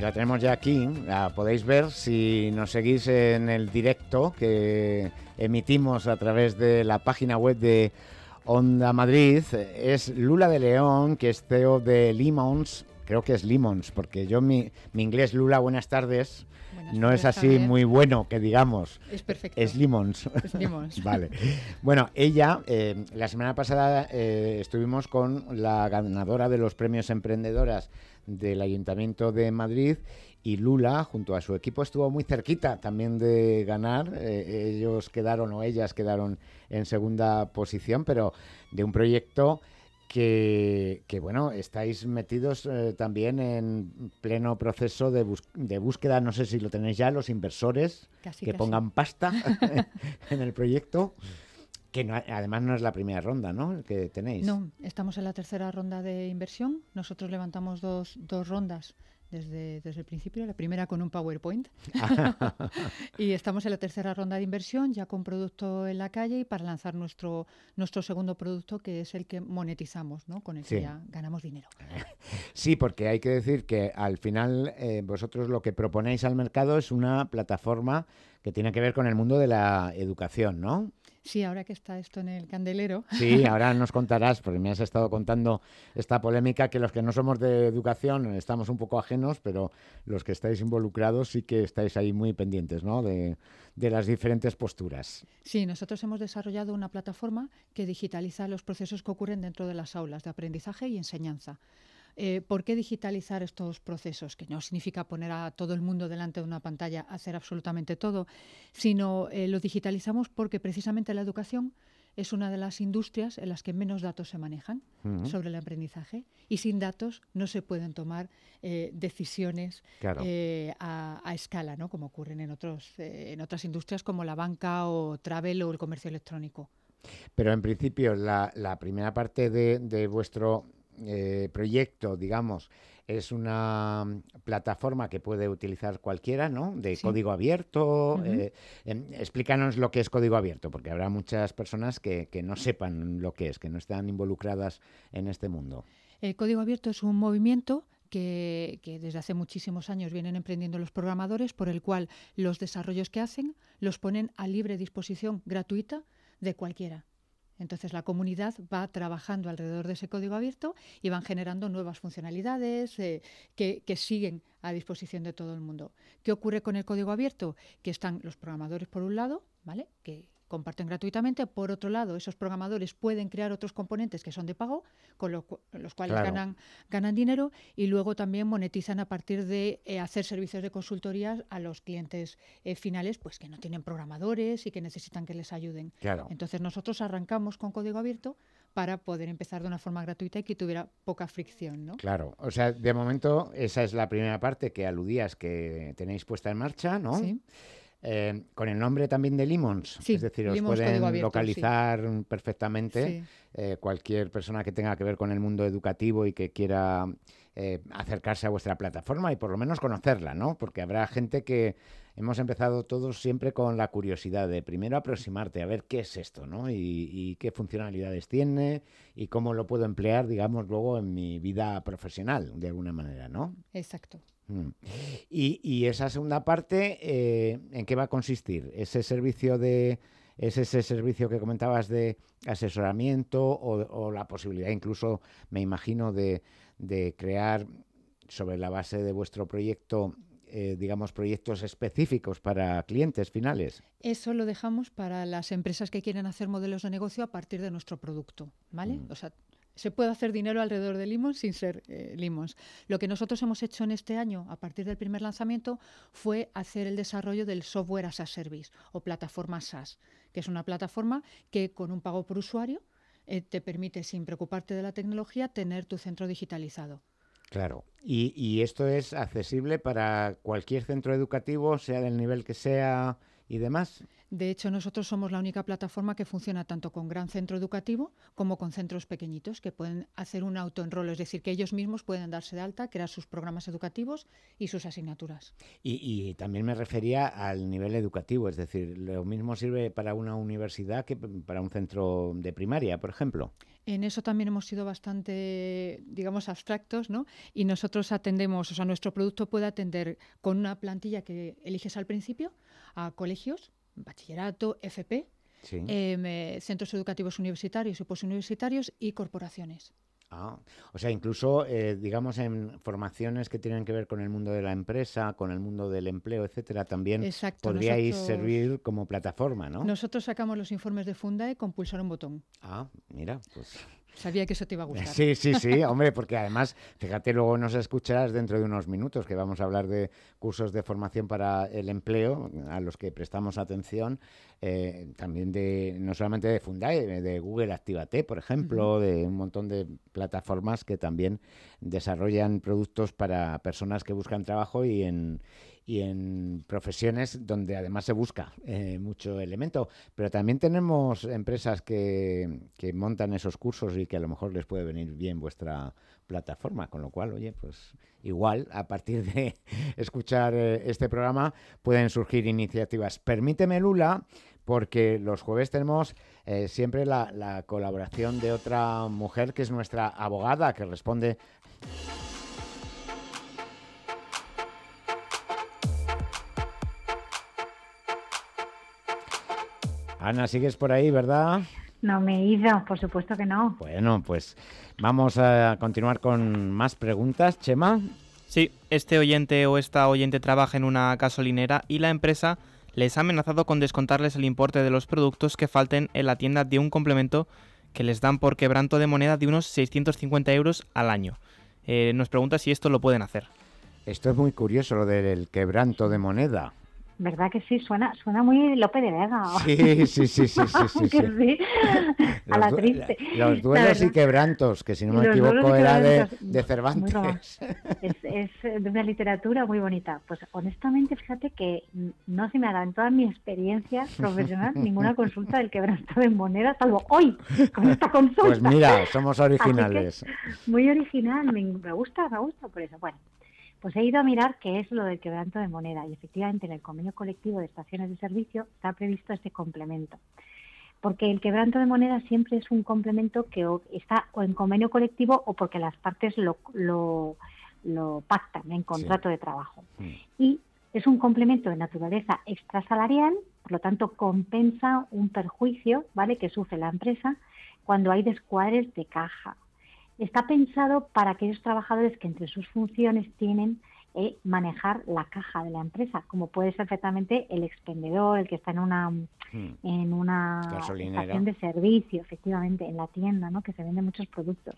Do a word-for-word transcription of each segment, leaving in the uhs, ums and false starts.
la tenemos ya aquí, la podéis ver si nos seguís en el directo que emitimos a través de la página web de Onda Madrid. Es Lula de León, que es C E O de Limons, creo que es Limons, porque yo mi, mi inglés, Lula, buenas tardes, buenas no tardes, es así Javier. Muy bueno, que digamos. Es perfecto. Es Limons. Es Limons. Vale. Bueno, ella, eh, la semana pasada eh, estuvimos con la ganadora de los premios Emprendedoras del Ayuntamiento de Madrid, y Lula, junto a su equipo, estuvo muy cerquita también de ganar. Eh, ellos quedaron, o ellas quedaron en segunda posición, pero de un proyecto que, que bueno, estáis metidos eh, también en pleno proceso de, bus- de búsqueda, no sé si lo tenéis ya, los inversores casi, que casi. pongan pasta en el proyecto. Que no, además no es la primera ronda, ¿no?, que tenéis. No, estamos en la tercera ronda de inversión. Nosotros levantamos dos, dos rondas desde, desde el principio, la primera con un PowerPoint. Y estamos en la tercera ronda de inversión, ya con producto en la calle y para lanzar nuestro, nuestro segundo producto, que es el que monetizamos, ¿no?, con el que sí. ya ganamos dinero. Sí, porque hay que decir que al final eh, vosotros lo que proponéis al mercado es una plataforma que tiene que ver con el mundo de la educación, ¿no? Sí, ahora que está esto en el candelero. Sí, ahora nos contarás, porque me has estado contando esta polémica, que los que no somos de educación estamos un poco ajenos, pero los que estáis involucrados sí que estáis ahí muy pendientes, ¿no?, de, de las diferentes posturas. Sí, nosotros hemos desarrollado una plataforma que digitaliza los procesos que ocurren dentro de las aulas de aprendizaje y enseñanza. Eh, ¿Por qué digitalizar estos procesos? Que no significa poner a todo el mundo delante de una pantalla a hacer absolutamente todo, sino eh, lo digitalizamos porque precisamente la educación es una de las industrias en las que menos datos se manejan uh-huh. sobre el aprendizaje, y sin datos no se pueden tomar eh, decisiones claro. eh, a, a escala, ¿no?, como ocurren en, otros, eh, en otras industrias como la banca o travel o el comercio electrónico. Pero en principio la, la primera parte de, de vuestro Eh, proyecto, digamos, es una plataforma que puede utilizar cualquiera, ¿no?, de sí. código abierto. Uh-huh. eh, eh, explícanos lo que es código abierto, porque habrá muchas personas que, que no sepan lo que es, que no están involucradas en este mundo. El código abierto es un movimiento que, que desde hace muchísimos años vienen emprendiendo los programadores, por el cual los desarrollos que hacen los ponen a libre disposición gratuita de cualquiera. Entonces la comunidad va trabajando alrededor de ese código abierto y van generando nuevas funcionalidades eh, que, que siguen a disposición de todo el mundo. ¿Qué ocurre con el código abierto? Que están los programadores por un lado, ¿vale?, que comparten gratuitamente. Por otro lado, esos programadores pueden crear otros componentes que son de pago, con lo cu- los cuales claro. ganan, ganan dinero, y luego también monetizan a partir de eh, hacer servicios de consultoría a los clientes eh, finales, pues que no tienen programadores y que necesitan que les ayuden. Claro. Entonces nosotros arrancamos con código abierto para poder empezar de una forma gratuita y que tuviera poca fricción, ¿no? Claro, o sea, de momento esa es la primera parte que aludías que tenéis puesta en marcha, ¿no? Sí. Eh, con el nombre también de Limons, sí, es decir, os Limons pueden abierto, localizar sí. perfectamente sí. eh, cualquier persona que tenga que ver con el mundo educativo y que quiera eh, acercarse a vuestra plataforma y por lo menos conocerla, ¿no? Porque habrá gente que hemos empezado todos siempre con la curiosidad de primero aproximarte a ver qué es esto, ¿no? Y, y qué funcionalidades tiene y cómo lo puedo emplear, digamos, luego en mi vida profesional, de alguna manera, ¿no? Exacto. Mm. Y, y esa segunda parte, eh, ¿en qué va a consistir? ¿Ese servicio de es ese servicio que comentabas de asesoramiento o, o la posibilidad incluso, me imagino, de, de crear sobre la base de vuestro proyecto, eh, digamos, proyectos específicos para clientes finales? Eso lo dejamos para las empresas que quieren hacer modelos de negocio a partir de nuestro producto, ¿vale? Mm. O sea, se puede hacer dinero alrededor de Limons sin ser eh, Limons. Lo que nosotros hemos hecho en este año, a partir del primer lanzamiento, fue hacer el desarrollo del software as a service o plataforma SaaS, que es una plataforma que con un pago por usuario eh, te permite, sin preocuparte de la tecnología, tener tu centro digitalizado. Claro. Y, y esto es accesible para cualquier centro educativo, sea del nivel que sea y demás. De hecho, nosotros somos la única plataforma que funciona tanto con gran centro educativo como con centros pequeñitos que pueden hacer un autoenrolo, es decir, que ellos mismos pueden darse de alta, crear sus programas educativos y sus asignaturas. Y, y también me refería al nivel educativo, es decir, lo mismo sirve para una universidad que para un centro de primaria, por ejemplo. En eso también hemos sido bastante, digamos, abstractos, ¿no? Y nosotros atendemos, o sea, nuestro producto puede atender con una plantilla que eliges al principio a colegios, bachillerato, F P, Sí. eh, centros educativos universitarios y posuniversitarios y corporaciones. Ah, o sea, incluso, eh, digamos, en formaciones que tienen que ver con el mundo de la empresa, con el mundo del empleo, etcétera, también Exacto. podríais Nosotros, servir como plataforma, ¿no? nosotros sacamos los informes de Fundae con pulsar un botón. Ah, mira, pues... Sabía que eso te iba a gustar. Sí, sí, sí, hombre, porque además, fíjate, luego nos escucharás dentro de unos minutos que vamos a hablar de cursos de formación para el empleo a los que prestamos atención, eh, también de, no solamente de Fundae, de Google Actívate, por ejemplo, uh-huh. de un montón de plataformas que también desarrollan productos para personas que buscan trabajo y en y en profesiones donde además se busca eh, mucho elemento. Pero también tenemos empresas que, que montan esos cursos y que a lo mejor les puede venir bien vuestra plataforma, con lo cual, oye, pues igual a partir de escuchar eh, este programa pueden surgir iniciativas. Permíteme, Lula, porque los jueves tenemos eh, siempre la, la colaboración de otra mujer que es nuestra abogada, que responde... Ana, ¿sigues por ahí, verdad? No me he ido, por supuesto que no. Bueno, pues vamos a continuar con más preguntas. Chema. Sí, este oyente o esta oyente trabaja en una gasolinera y la empresa les ha amenazado con descontarles el importe de los productos que falten en la tienda de un complemento que les dan por quebranto de moneda de unos seiscientos cincuenta euros al año. Eh, nos pregunta si esto lo pueden hacer. Esto es muy curioso, lo del quebranto de moneda. ¿Verdad que sí? Suena suena muy Lope de Vega. Sí, sí, sí, sí, sí, sí, sí. sí. A la Los, triste. Los duelos y quebrantos, que si no me Los equivoco era de, quebrantos, de Cervantes. Es, es de una literatura muy bonita. Pues honestamente, fíjate que no se me ha dado en toda mi experiencia profesional ninguna consulta del quebranto de moneda, salvo hoy, con esta consulta. Pues mira, somos originales. Muy original, me, me gusta, me gusta por eso. Bueno. Pues he ido a mirar qué es lo del quebranto de moneda y efectivamente en el convenio colectivo de estaciones de servicio está previsto este complemento. Porque el quebranto de moneda siempre es un complemento que o está o en convenio colectivo o porque las partes lo, lo, lo pactan en contrato sí. de trabajo. Sí. Y es un complemento de naturaleza extrasalarial, por lo tanto compensa un perjuicio, ¿vale?, que sufre la empresa cuando hay descuadres de caja. Está pensado para aquellos trabajadores que entre sus funciones tienen eh, manejar la caja de la empresa, como puede ser perfectamente el expendedor, el que está en una hmm. en una estación de servicio, efectivamente, en la tienda, ¿no?, que se venden muchos productos.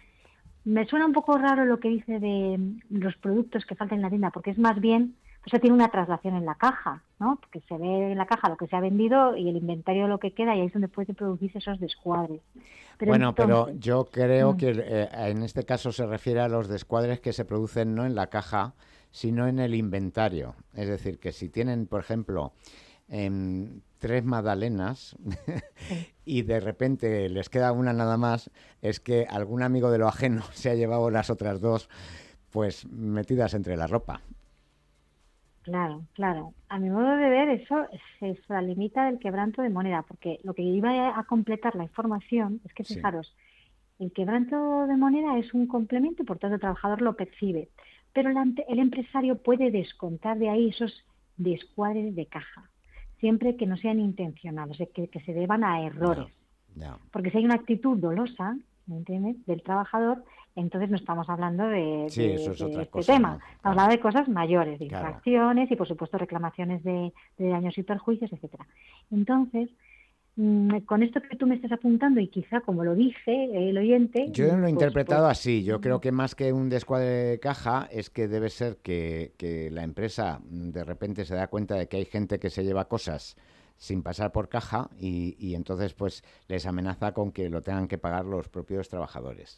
Me suena un poco raro lo que dice de los productos que faltan en la tienda, porque es más bien, o sea, tiene una traslación en la caja, ¿no?, porque se ve en la caja lo que se ha vendido y el inventario lo que queda, y ahí es donde puede producirse esos descuadres. Pero bueno, entonces, pero yo creo que eh, en este caso se refiere a los descuadres que se producen no en la caja, sino en el inventario. Es decir, que si tienen, por ejemplo, eh, tres magdalenas y de repente les queda una nada más, es que algún amigo de lo ajeno se ha llevado las otras dos pues metidas entre la ropa. Claro, claro. A mi modo de ver, eso se extralimita del quebranto de moneda, porque lo que iba a completar la información es que, fijaros, sí. el quebranto de moneda es un complemento y por tanto el trabajador lo percibe, pero el, el empresario puede descontar de ahí esos descuadres de caja, siempre que no sean intencionados, que, que se deban a errores. No, no. Porque si hay una actitud dolosa, ¿me entiendes?, del trabajador, entonces no estamos hablando de, sí, de, eso es de otra este cosa, tema. ¿no? Estamos hablando de cosas mayores, de claro. infracciones y, por supuesto, reclamaciones de, de daños y perjuicios, etcétera. Entonces, mmm, con esto que tú me estás apuntando, y quizá como lo dice el oyente... Yo lo he pues, interpretado pues, así. Yo creo que más que un descuadre de caja es que debe ser que, que la empresa de repente se da cuenta de que hay gente que se lleva cosas sin pasar por caja y, y entonces pues les amenaza con que lo tengan que pagar los propios trabajadores.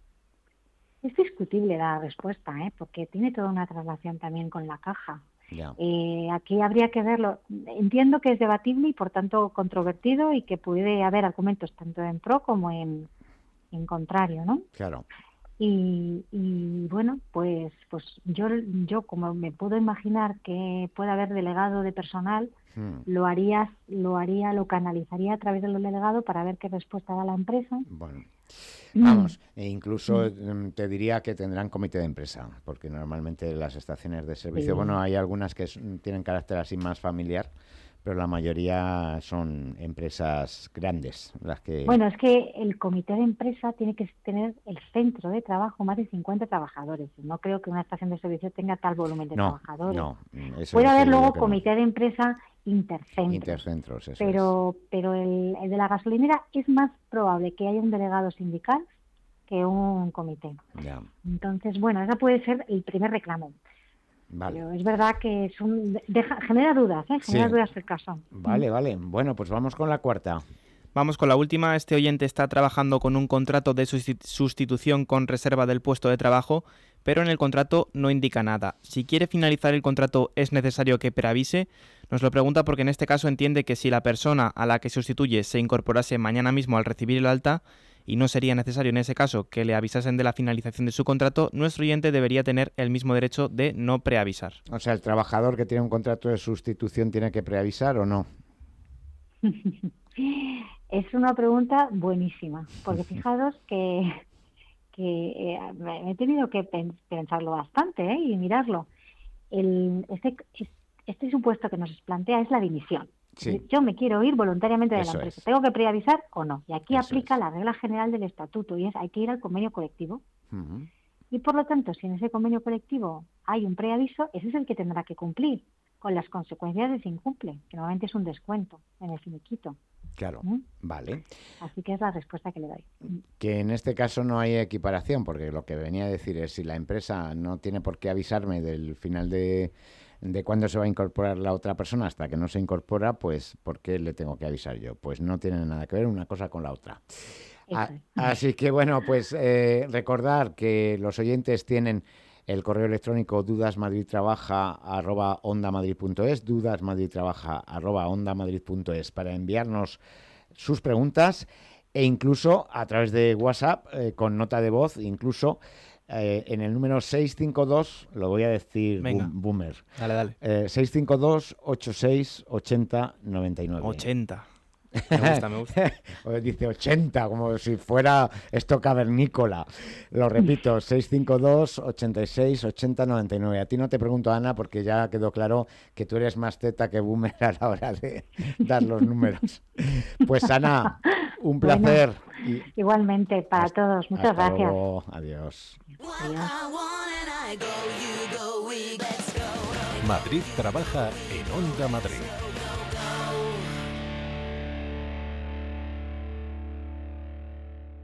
Es discutible la respuesta, ¿eh?, porque tiene toda una traslación también con la caja. Eh, aquí habría que verlo. Entiendo que es debatible y por tanto controvertido y que puede haber argumentos tanto en pro como en, en contrario, ¿no? Claro. Y, y bueno, pues pues yo yo como me puedo imaginar que pueda haber delegado de personal, Hmm. lo haría, lo haría, lo canalizaría a través del delegado para ver qué respuesta da la empresa. Bueno, vamos, e incluso mm, te diría que tendrán comité de empresa, porque normalmente las estaciones de servicio, Sí. bueno, hay algunas que s- tienen carácter así más familiar, pero la mayoría son empresas grandes, las que... Bueno, es que el comité de empresa tiene que tener el centro de trabajo más de cincuenta trabajadores. No creo que una estación de servicio tenga tal volumen de No, trabajadores. no, mm, eso es Puede lo haber que digo luego que no. comité de empresa intercentros, Intercentros, eso es. pero pero el, el de la gasolinera es más probable que haya un delegado sindical que un comité. Ya, Entonces, bueno, ese puede ser el primer reclamo. vale. Pero es verdad que es un, deja, genera dudas, ¿eh? Genera Sí. dudas el caso. Vale, vale. Bueno, pues vamos con la cuarta. Vamos con la última. Este oyente está trabajando con un contrato de susti- sustitución con reserva del puesto de trabajo, pero en el contrato no indica nada. Si quiere finalizar el contrato, ¿es necesario que preavise? Nos lo pregunta porque en este caso entiende que si la persona a la que sustituye se incorporase mañana mismo al recibir el alta, y no sería necesario en ese caso que le avisasen de la finalización de su contrato, nuestro oyente debería tener el mismo derecho de no preavisar. O sea, ¿el trabajador que tiene un contrato de sustitución tiene que preavisar o no? Es una pregunta buenísima, porque fijaros que, que eh, me he tenido que pen- pensarlo bastante, ¿eh? Y mirarlo. El, este, este supuesto que nos plantea es la dimisión. Sí. Yo me quiero ir voluntariamente de la Eso empresa. es. ¿Tengo que preavisar o no? Y aquí Eso aplica es. la regla general del estatuto y es hay que ir al convenio colectivo. Ujú. Y por lo tanto, si en ese convenio colectivo hay un preaviso, ese es el que tendrá que cumplir con las consecuencias de si incumple, que normalmente es un descuento en el finiquito. Claro, ¿Mm? vale. Así que es la respuesta que le doy. Que en este caso no hay equiparación, porque lo que venía a decir es si la empresa no tiene por qué avisarme del final de, de cuándo se va a incorporar la otra persona hasta que no se incorpora, pues ¿por qué le tengo que avisar yo? Pues no tiene nada que ver una cosa con la otra. A- Eso es. así que bueno, pues eh, recordar que los oyentes tienen el correo electrónico dudasmadridtrabaja arroba ondamadrid.es, dudasmadridtrabaja arroba ondamadrid.es para enviarnos sus preguntas e incluso a través de WhatsApp eh, con nota de voz, incluso eh, en el número seis cinco dos, lo voy a decir Venga. boom- boomer, Dale, dale. eh, seis cinco dos, ochenta y seis, ochenta, noventa y nueve. ochenta. Me gusta, me gusta. O dice ochenta, como si fuera esto cavernícola. Lo repito, seis cinco dos, ochenta y seis, ochenta, noventa y nueve. A ti no te pregunto, Ana, porque ya quedó claro que tú eres más teta que boomer a la hora de dar los números. Pues Ana, un Bueno, placer. Y igualmente, para hasta- todos. Muchas hasta gracias. luego. Adiós. Adiós. Madrid trabaja en Onda Madrid.